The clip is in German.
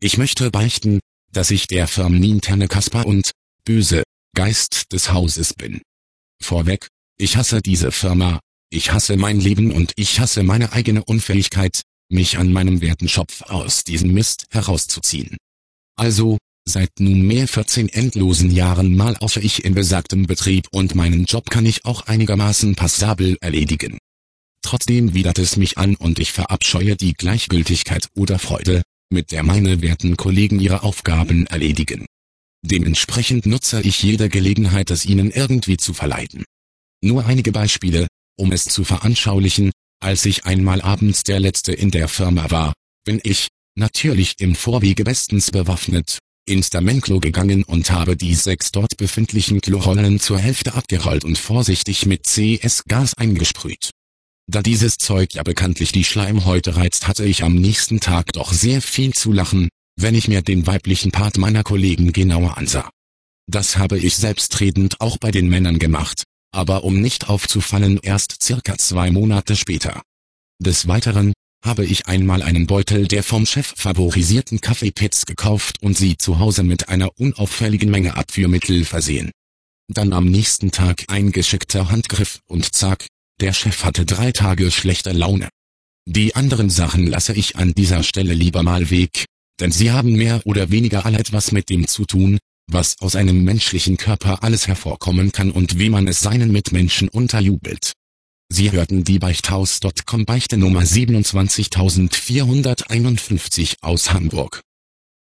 Ich möchte beichten, dass ich der firmeninterne Kasper und böse Geist des Hauses bin. Vorweg, ich hasse diese Firma, ich hasse mein Leben und ich hasse meine eigene Unfähigkeit, mich an meinem Wertenschopf aus diesem Mist herauszuziehen. Also, seit nunmehr 14 endlosen Jahren malausche ich in besagtem Betrieb und meinen Job kann ich auch einigermaßen passabel erledigen. Trotzdem widert es mich an und ich verabscheue die Gleichgültigkeit oder Freude, mit der meine werten Kollegen ihre Aufgaben erledigen. Dementsprechend nutze ich jede Gelegenheit, es ihnen irgendwie zu verleiten. Nur einige Beispiele, um es zu veranschaulichen: Als ich einmal abends der Letzte in der Firma war, bin ich, natürlich im Vorwege bestens bewaffnet, ins Damenklo gegangen und habe die 6 dort befindlichen Klorollen zur Hälfte abgerollt und vorsichtig mit CS-Gas eingesprüht. Da dieses Zeug ja bekanntlich die Schleimhäute reizt, hatte ich am nächsten Tag doch sehr viel zu lachen, wenn ich mir den weiblichen Part meiner Kollegen genauer ansah. Das habe ich selbstredend auch bei den Männern gemacht, aber um nicht aufzufallen erst circa 2 Monate später. Des Weiteren habe ich einmal einen Beutel der vom Chef favorisierten Kaffeepads gekauft und sie zu Hause mit einer unauffälligen Menge Abführmittel versehen. Dann am nächsten Tag ein geschickter Handgriff und zack, der Chef hatte 3 Tage schlechte Laune. Die anderen Sachen lasse ich an dieser Stelle lieber mal weg, denn sie haben mehr oder weniger alle etwas mit dem zu tun, was aus einem menschlichen Körper alles hervorkommen kann und wie man es seinen Mitmenschen unterjubelt. Sie hörten die Beichthaus.com Beichte Nummer 27451 aus Hamburg.